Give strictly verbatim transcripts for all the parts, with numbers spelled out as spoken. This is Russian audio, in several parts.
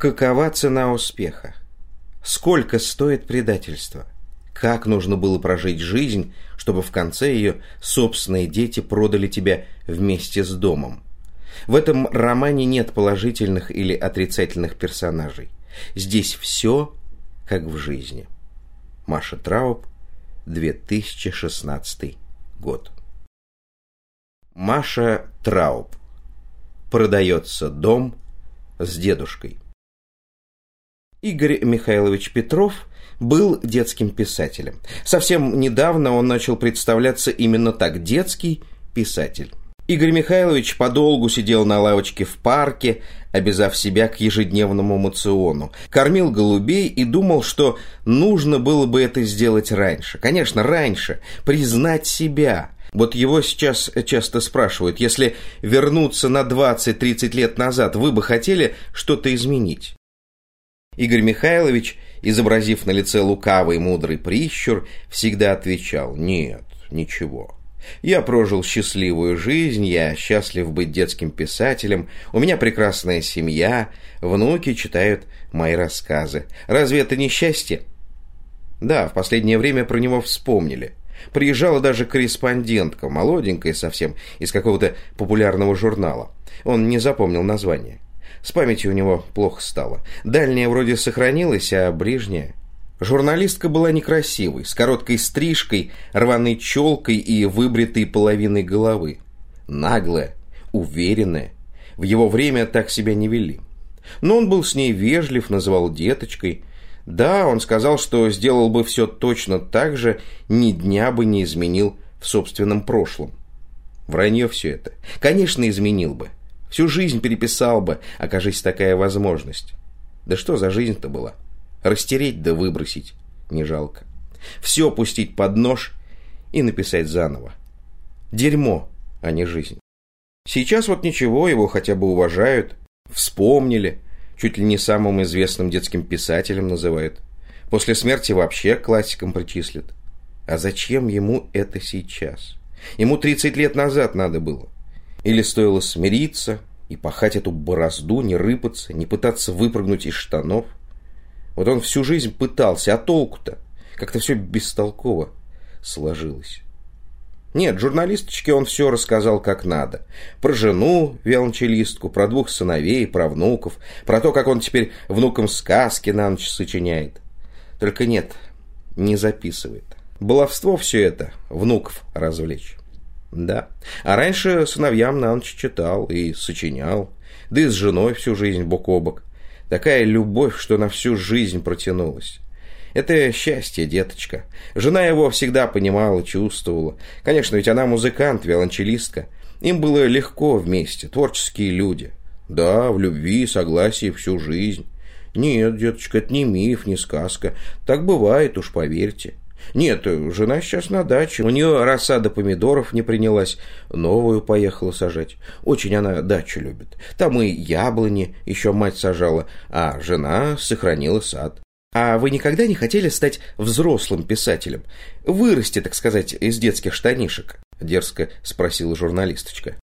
Какова цена успеха? Сколько стоит предательство? Как нужно было прожить жизнь, чтобы в конце ее собственные дети продали тебя вместе с домом? В этом романе нет положительных или отрицательных персонажей. Здесь все как в жизни. Маша Трауб, две тысячи шестнадцатый год. Маша Трауб. Продается дом с дедушкой. Игорь Михайлович Петров был детским писателем. Совсем недавно он начал представляться именно так – детский писатель. Игорь Михайлович подолгу сидел на лавочке в парке, обязав себя к ежедневному моциону, кормил голубей и думал, что нужно было бы это сделать раньше. Конечно, раньше, признать себя. Вот его сейчас часто спрашивают, если вернуться на двадцать-тридцать лет назад, вы бы хотели что-то изменить? Игорь Михайлович, изобразив на лице лукавый мудрый прищур, всегда отвечал: «Нет, ничего. Я прожил счастливую жизнь, я счастлив быть детским писателем, у меня прекрасная семья, внуки читают мои рассказы. Разве это не счастье?» Да, в последнее время про него вспомнили. Приезжала даже корреспондентка, молоденькая совсем, из какого-то популярного журнала. Он не запомнил название. С памятью у него плохо стало. Дальняя вроде сохранилась, а ближняя... Журналистка была некрасивой, с короткой стрижкой, рваной челкой и выбритой половиной головы. Наглая, уверенная. В его время так себя не вели. Но он был с ней вежлив, называл деточкой. Да, он сказал, что сделал бы все точно так же, ни дня бы не изменил в собственном прошлом. Вранье все это. Конечно, изменил бы. Всю жизнь переписал бы, окажись такая возможность. Да что за жизнь-то была? Растереть да выбросить не жалко. Все пустить под нож и написать заново. Дерьмо, а не жизнь. Сейчас вот ничего, его хотя бы уважают, вспомнили, чуть ли не самым известным детским писателем называют. После смерти вообще классиком причислят. А зачем ему это сейчас? Ему тридцать лет назад надо было. Или стоило смириться и пахать эту борозду, не рыпаться, не пытаться выпрыгнуть из штанов? Вот он всю жизнь пытался, а толку-то? Как-то все бестолково сложилось. Нет, журналисточке он все рассказал как надо. Про жену, виолончелистку, про двух сыновей, про внуков, про то, как он теперь внукам сказки на ночь сочиняет. Только нет, не записывает. Баловство все это, внуков развлечь. Да, а раньше сыновьям на ночь читал и сочинял, да и с женой всю жизнь бок о бок. Такая любовь, что на всю жизнь протянулась. Это счастье, деточка. Жена его всегда понимала, чувствовала. Конечно, ведь она музыкант, виолончелистка. Им было легко вместе, творческие люди. Да, в любви и согласии всю жизнь. Нет, деточка, это не миф, не сказка. Так бывает, уж поверьте. Нет, жена сейчас на даче. У нее рассада помидоров не принялась. Новую поехала сажать. Очень она дачу любит. Там и яблони еще мать сажала, а жена сохранила сад. А вы никогда не хотели стать взрослым писателем? Вырасти, так сказать, из детских штанишек? Дерзко спросила журналисточка.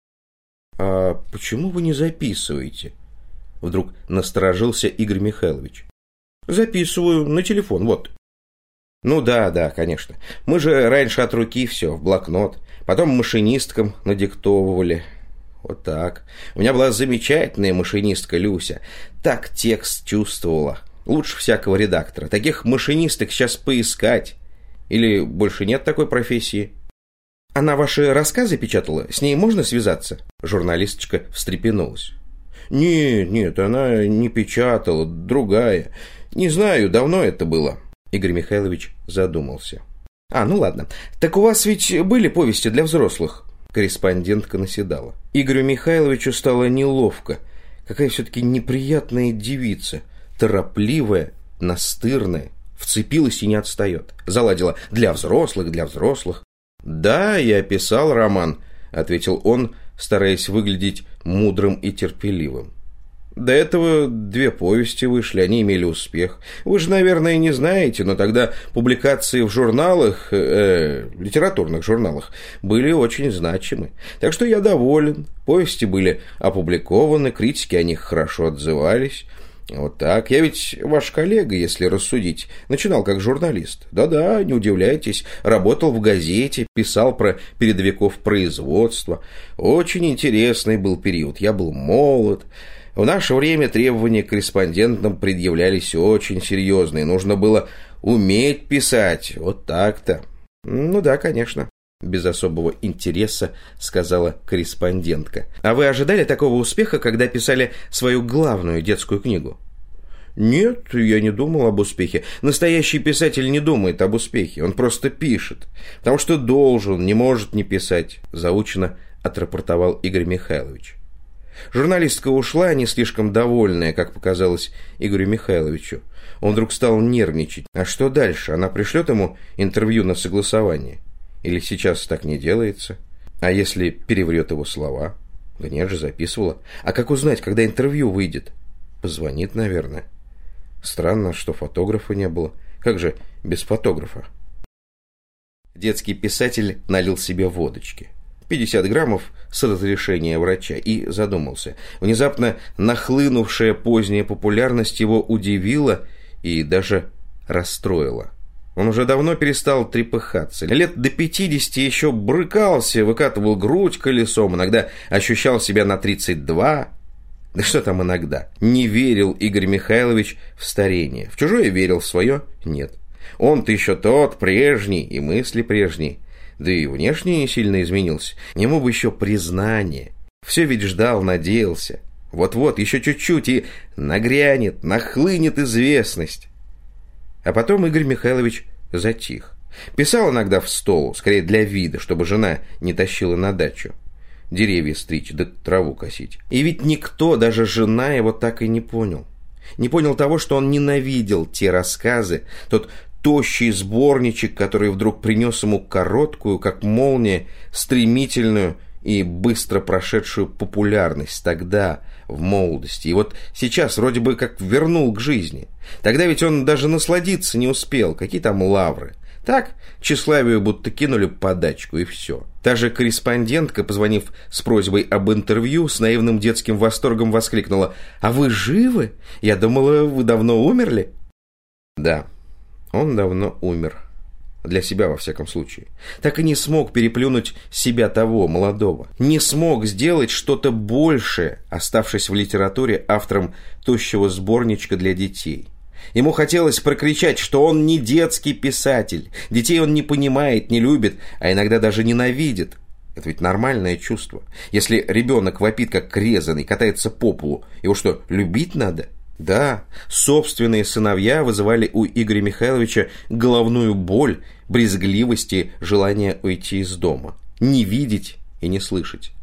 А почему вы не записываете? Вдруг насторожился Игорь Михайлович. Записываю на телефон, вот. Ну да, да, конечно. Мы же раньше от руки все, в блокнот. Потом машинисткам надиктовывали. Вот так. У меня была замечательная машинистка Люся. Так текст чувствовала. Лучше всякого редактора. Таких машинисток сейчас поискать. Или больше нет такой профессии? Она ваши рассказы печатала? С ней можно связаться? Журналисточка встрепенулась. Нет, нет, она не печатала, другая. Не знаю, давно это было. Игорь Михайлович задумался. А, ну ладно. Так у вас ведь были повести для взрослых? Корреспондентка наседала. Игорю Михайловичу стало неловко. Какая все-таки неприятная девица. Торопливая, настырная. Вцепилась и не отстает. Заладила для взрослых, для взрослых. Да, я писал роман, ответил он, стараясь выглядеть мудрым и терпеливым. До этого две повести вышли, они имели успех. Вы же, наверное, не знаете, но тогда публикации в журналах, э, литературных журналах, были очень значимы. Так что я доволен. Повести были опубликованы, критики о них хорошо отзывались. Вот так. Я ведь ваш коллега, если рассудить. Начинал как журналист. Да-да, не удивляйтесь. Работал в газете, писал про передовиков производства. Очень интересный был период. Я был молод. В наше время требования к корреспондентам предъявлялись очень серьезные. Нужно было уметь писать. Вот так-то. Ну да, конечно. Без особого интереса сказала корреспондентка. А вы ожидали такого успеха, когда писали свою главную детскую книгу? Нет, я не думал об успехе. Настоящий писатель не думает об успехе. Он просто пишет. Потому что должен, не может не писать. Заучено отрапортовал Игорь Михайлович. Журналистка ушла, не слишком довольная, как показалось Игорю Михайловичу. Он вдруг стал нервничать. А что дальше? Она пришлет ему интервью на согласование? Или сейчас так не делается? А если переврет его слова? Да нет же, записывала. А как узнать, когда интервью выйдет? Позвонит, наверное. Странно, что фотографа не было. Как же без фотографа? Детский писатель налил себе водочки. пятьдесят граммов с разрешения врача и задумался. Внезапно нахлынувшая поздняя популярность его удивила и даже расстроила. Он уже давно перестал трепыхаться. Лет до пятидесяти еще брыкался, выкатывал грудь колесом, иногда ощущал себя на тридцать два. Да что там иногда? Не верил Игорь Михайлович в старение. В чужое верил, в свое нет. Он-то еще тот, прежний, и мысли прежние. Да и внешне не сильно изменился. Ему бы еще признание. Все ведь ждал, надеялся. Вот-вот, еще чуть-чуть, и нагрянет, нахлынет известность. А потом Игорь Михайлович затих. Писал иногда в стол, скорее для вида, чтобы жена не тащила на дачу. Деревья стричь, да траву косить. И ведь никто, даже жена, его так и не понял. Не понял того, что он ненавидел те рассказы, тот тощий сборничек, который вдруг принес ему короткую, как молния, стремительную и быстро прошедшую популярность тогда, в молодости. И вот сейчас вроде бы как вернул к жизни. Тогда ведь он даже насладиться не успел. Какие там лавры? Так, тщеславию будто кинули подачку, и все. Та же корреспондентка, позвонив с просьбой об интервью, с наивным детским восторгом воскликнула: «А вы живы? Я думала, вы давно умерли». Да, он давно умер. Для себя, во всяком случае. Так и не смог переплюнуть себя того, молодого. Не смог сделать что-то большее, оставшись в литературе автором тощего сборничка для детей. Ему хотелось прокричать, что он не детский писатель. Детей он не понимает, не любит, а иногда даже ненавидит. Это ведь нормальное чувство. Если ребенок вопит, как резаный, катается по полу, его что, любить надо? Да, собственные сыновья вызывали у Игоря Михайловича головную боль, брезгливость и желание уйти из дома. Не видеть и не слышать.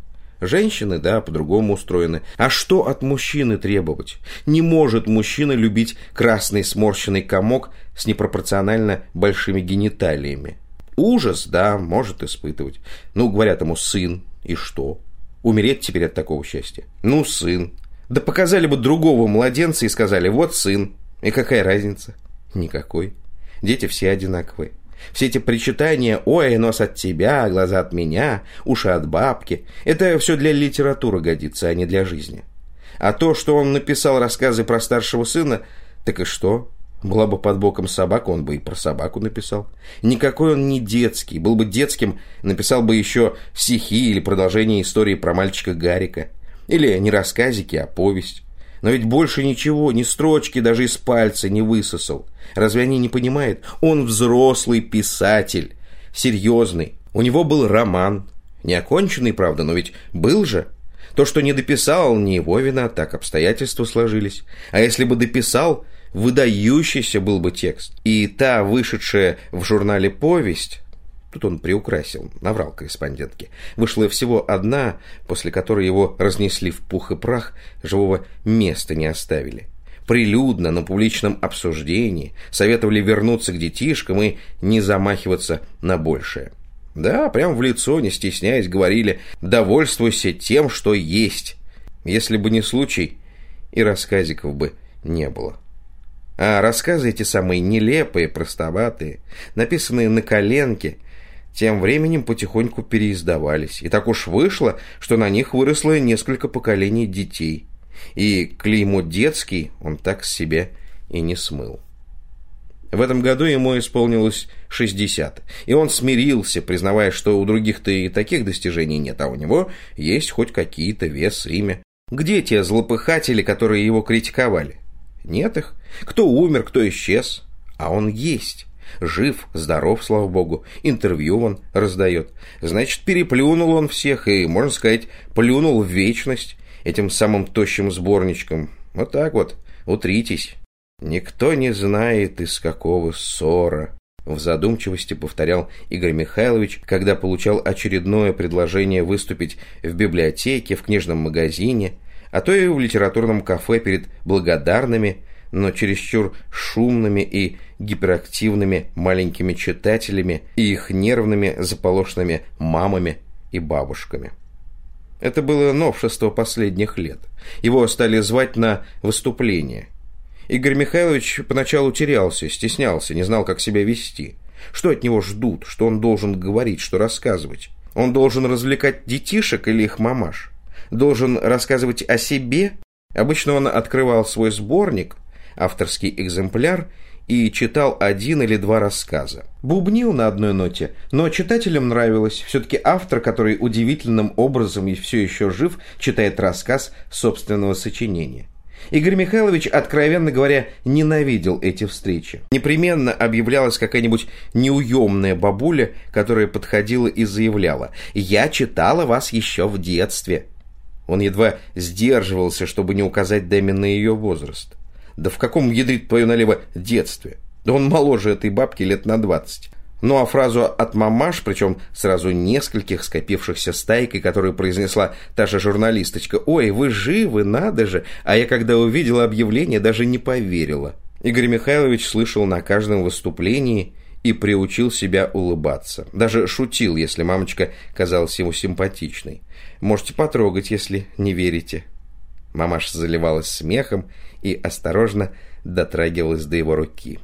Женщины, да, по-другому устроены. А что от мужчины требовать? Не может мужчина любить красный сморщенный комок с непропорционально большими гениталиями. Ужас, да, может испытывать. Ну, говорят ему сын, и что? Умереть теперь от такого счастья? Ну, сын. Да показали бы другого младенца и сказали: вот сын. И какая разница? Никакой. Дети все одинаковые. Все эти причитания: ой, нос от тебя, глаза от меня, уши от бабки — это все для литературы годится, а не для жизни. А то, что он написал рассказы про старшего сына, так и что? Была бы под боком собака, он бы и про собаку написал. Никакой он не детский. Был бы детским, написал бы еще стихи или продолжение истории про мальчика Гарика. Или не рассказики, а повесть. Но ведь больше ничего, ни строчки даже из пальца не высосал. Разве они не понимают? Он взрослый писатель, серьезный. У него был роман. Не оконченный, правда, но ведь был же. То, что не дописал, не его вина, так обстоятельства сложились. А если бы дописал, выдающийся был бы текст. И та, вышедшая в журнале «Повесть», тут он приукрасил, наврал корреспондентке, вышла всего одна, после которой его разнесли в пух и прах, живого места не оставили. Прилюдно, на публичном обсуждении советовали вернуться к детишкам и не замахиваться на большее. Да, прямо в лицо, не стесняясь, говорили: довольствуйся тем, что есть. Если бы не случай, и рассказиков бы не было. А рассказы эти самые нелепые, простоватые, написанные на коленке, тем временем потихоньку переиздавались. И так уж вышло, что на них выросло несколько поколений детей. и клеймо «детский» он так с себя и не смыл. В этом году ему исполнилось шестьдесят, и он смирился, признавая, что у других-то и таких достижений нет, а у него есть хоть какие-то вес, имя. Где те злопыхатели, которые его критиковали? Нет их. Кто умер, кто исчез, а он есть. Жив, здоров, слава богу, интервью он раздает. Значит, переплюнул он всех и, можно сказать, плюнул в вечность этим самым тощим сборничком. Вот так вот, утритесь. «Никто не знает, из какого ссора», — в задумчивости повторял Игорь Михайлович, когда получал очередное предложение выступить в библиотеке, в книжном магазине, а то и в литературном кафе перед благодарными, но чересчур шумными и гиперактивными маленькими читателями и их нервными заполошными мамами и бабушками. Это было новшество последних лет. Его стали звать на выступления. Игорь Михайлович поначалу терялся, стеснялся, не знал, как себя вести. Что от него ждут, что он должен говорить, что рассказывать? Он должен развлекать детишек или их мамаш? Должен рассказывать о себе? Обычно он открывал свой сборник, авторский экземпляр, и читал один или два рассказа. Бубнил на одной ноте, но читателям нравилось. Все-таки автор, который удивительным образом и все еще жив, читает рассказ собственного сочинения. Игорь Михайлович, откровенно говоря, ненавидел эти встречи. Непременно объявлялась какая-нибудь неуемная бабуля, которая подходила и заявляла: «Я читала вас еще в детстве». Он едва сдерживался, чтобы не указать даме на ее возраст. Да в каком, ядрит твое налево, детстве? Да он моложе этой бабки лет на двадцать. Ну а фразу от мамаш, причем сразу нескольких, скопившихся стайкой, которую произнесла та же журналисточка: «Ой, вы живы, надо же!» А я, когда увидела объявление, даже не поверила. Игорь Михайлович слышал на каждом выступлении и приучил себя улыбаться. Даже шутил, если мамочка казалась ему симпатичной. «Можете потрогать, если не верите». Мамаша заливалась смехом и осторожно дотрагивалась до его руки.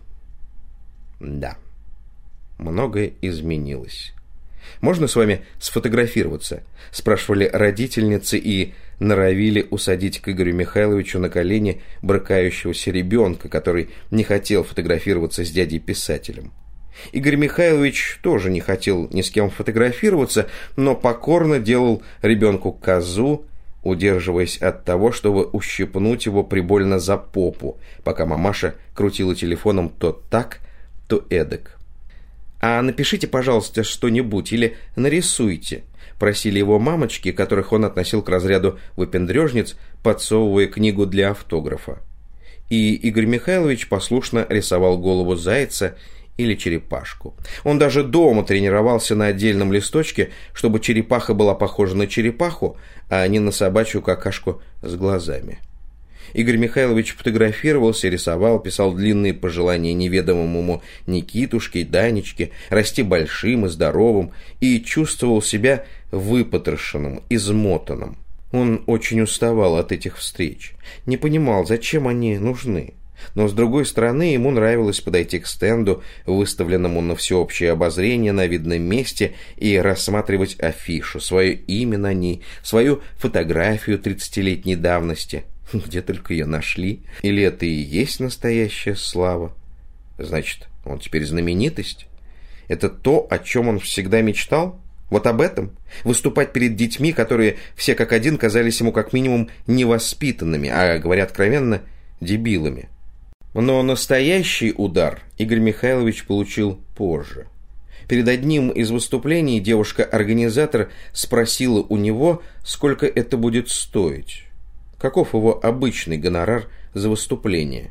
Да, многое изменилось. «Можно с вами сфотографироваться?» – спрашивали родительницы и норовили усадить к Игорю Михайловичу на колени брыкающегося ребенка, который не хотел фотографироваться с дядей-писателем. Игорь Михайлович тоже не хотел ни с кем фотографироваться, но покорно делал ребенку козу, удерживаясь от того, чтобы ущипнуть его прибольно за попу, пока мамаша крутила телефоном то так, то эдак. «А напишите, пожалуйста, что-нибудь или нарисуйте», – просили его мамочки, которых он относил к разряду выпендрежниц, подсовывая книгу для автографа. И Игорь Михайлович послушно рисовал голову зайца или черепашку. Он даже дома тренировался на отдельном листочке, чтобы черепаха была похожа на черепаху, а не на собачью какашку с глазами. Игорь Михайлович фотографировался, рисовал, писал длинные пожелания неведомому Никитушке, Данечке, расти большим и здоровым, и чувствовал себя выпотрошенным, измотанным. Он очень уставал от этих встреч, не понимал, зачем они нужны. Но, с другой стороны, ему нравилось подойти к стенду, выставленному на всеобщее обозрение на видном месте, и рассматривать афишу, свое имя на ней, свою фотографию тридцатилетней давности. Где только ее нашли? Или это и есть настоящая слава? Значит, он теперь знаменитость? Это то, о чем он всегда мечтал? Вот об этом? Выступать перед детьми, которые все как один казались ему как минимум невоспитанными, а, говоря откровенно, дебилами. Но настоящий удар Игорь Михайлович получил позже. Перед одним из выступлений девушка-организатор спросила у него, сколько это будет стоить. Каков его обычный гонорар за выступление?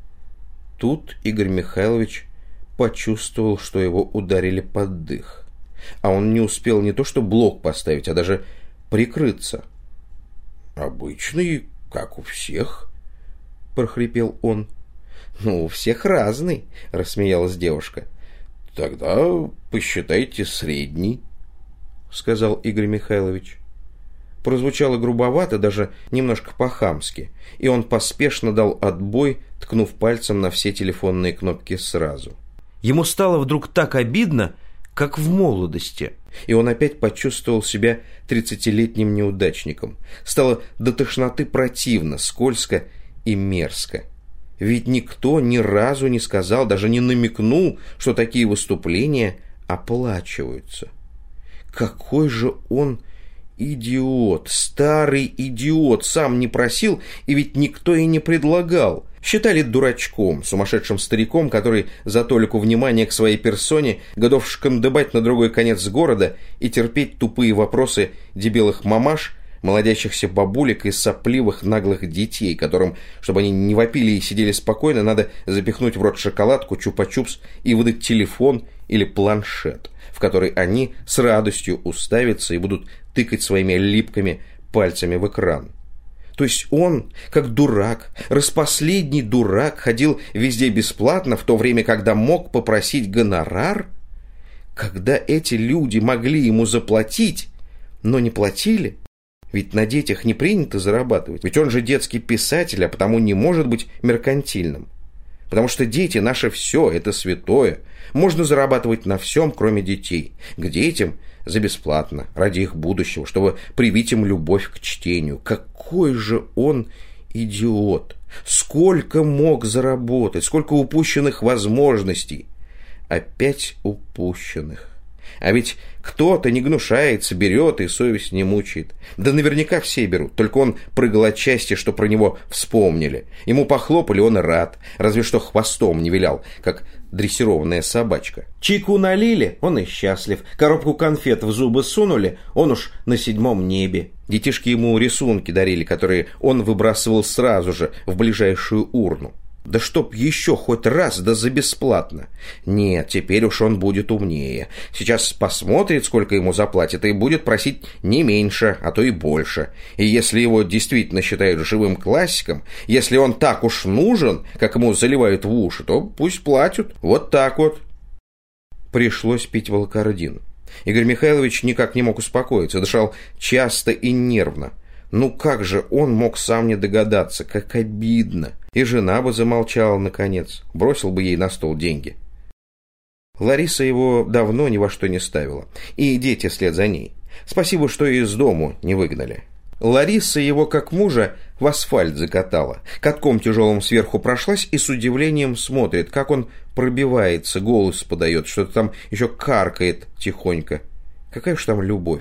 Тут Игорь Михайлович почувствовал, что его ударили под дых. А он не успел не то что блок поставить, а даже прикрыться. «Обычный, как у всех», — прохрипел он. «Ну, у всех разный», — рассмеялась девушка. «Тогда посчитайте средний», — сказал Игорь Михайлович. Прозвучало грубовато, даже немножко по-хамски, и он поспешно дал отбой, ткнув пальцем на все телефонные кнопки сразу. Ему стало вдруг так обидно, как в молодости. И он опять почувствовал себя тридцатилетним неудачником. Стало до тошноты противно, скользко и мерзко. Ведь никто ни разу не сказал, даже не намекнул, что такие выступления оплачиваются. Какой же он идиот, старый идиот, сам не просил, и ведь никто и не предлагал. Считали дурачком, сумасшедшим стариком, который за толику внимания к своей персоне готов шкандыбать на другой конец города и терпеть тупые вопросы дебелых мамаш, молодящихся бабулек и сопливых наглых детей, которым, чтобы они не вопили и сидели спокойно, надо запихнуть в рот шоколадку, чупа-чупс и выдать телефон или планшет, в который они с радостью уставятся и будут тыкать своими липкими пальцами в экран. То есть он, как дурак, распоследний дурак, ходил везде бесплатно, в то время, когда мог попросить гонорар? Когда эти люди могли ему заплатить, но не платили? Ведь на детях не принято зарабатывать. Ведь он же детский писатель, а потому не может быть меркантильным. Потому что дети – наше все, это святое. Можно зарабатывать на всем, кроме детей. К детям за бесплатно, ради их будущего, чтобы привить им любовь к чтению. Какой же он идиот! Сколько мог заработать, сколько упущенных возможностей. Опять упущенных. А ведь кто-то не гнушается, берет и совесть не мучает. Да наверняка все берут, только он прыгал от счастья, что про него вспомнили. Ему похлопали, он и рад, разве что хвостом не вилял, как дрессированная собачка. Чайку налили, он и счастлив. Коробку конфет в зубы сунули, он уж на седьмом небе. Детишки ему рисунки дарили, которые он выбрасывал сразу же в ближайшую урну. Да чтоб еще хоть раз, да за бесплатно. Нет, теперь уж он будет умнее. Сейчас посмотрит, сколько ему заплатят, и будет просить не меньше, а то и больше. И если его действительно считают живым классиком, если он так уж нужен, как ему заливают в уши, то пусть платят. Вот так вот. Пришлось пить волокордин. Игорь Михайлович никак не мог успокоиться, дышал часто и нервно. Ну как же он мог сам не догадаться, как обидно. И жена бы замолчала наконец, бросил бы ей на стол деньги. Лариса его давно ни во что не ставила, и дети вслед за ней. Спасибо, что из дому не выгнали. Лариса его, как мужа, в асфальт закатала, катком тяжелым сверху прошлась и с удивлением смотрит, как он пробивается, голос подает, что-то там еще каркает тихонько. Какая уж там любовь.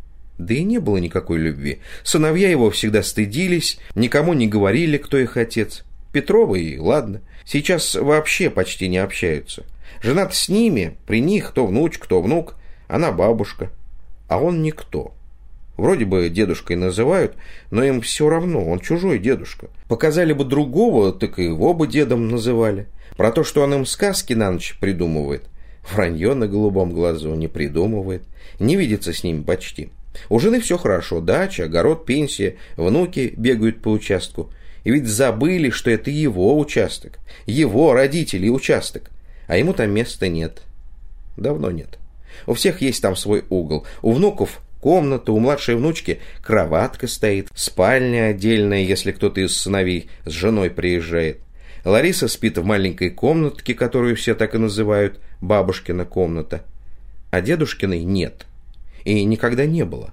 Да и не было никакой любви. Сыновья его всегда стыдились, никому не говорили, кто их отец. Петрова и ладно. Сейчас вообще почти не общаются. Жена-то с ними, при них то внучка, то внук, она бабушка. А он никто. Вроде бы дедушкой называют, но им все равно, он чужой дедушка. Показали бы другого, так и его бы дедом называли. Про то, что он им сказки на ночь придумывает. Вранье на голубом глазу не придумывает. Не видится с ними почти. У жены все хорошо, дача, огород, пенсия, внуки бегают по участку. И ведь забыли, что это его участок, его родителей участок, а ему там места нет. Давно нет. У всех есть там свой угол. У внуков комната, у младшей внучки кроватка стоит, спальня отдельная, если кто-то из сыновей с женой приезжает. Лариса спит в маленькой комнатке, которую все так и называют бабушкина комната. А дедушкиной нет. И никогда не было.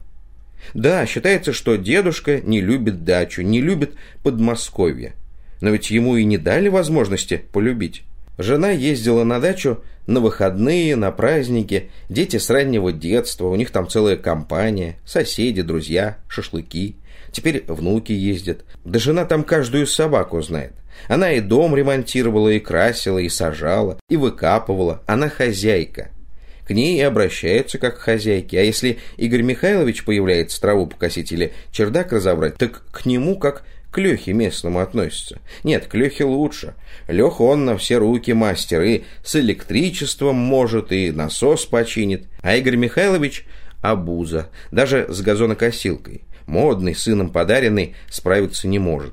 Да, считается, что дедушка не любит дачу, не любит Подмосковье. Но ведь ему и не дали возможности полюбить. Жена ездила на дачу на выходные, на праздники, дети с раннего детства, у них там целая компания, соседи, друзья, шашлыки. Теперь внуки ездят. Да жена там каждую собаку знает. Она и дом ремонтировала, и красила, и сажала, и выкапывала. Она хозяйка. К ней и обращаются как к хозяйке. А если Игорь Михайлович появляется траву покосить или чердак разобрать, так к нему как к Лехе местному относятся. Нет, к Лехе лучше. Леха он на все руки мастер, и с электричеством может, и насос починит. А Игорь Михайлович обуза, даже с газонокосилкой. Модный, сыном подаренный, справиться не может.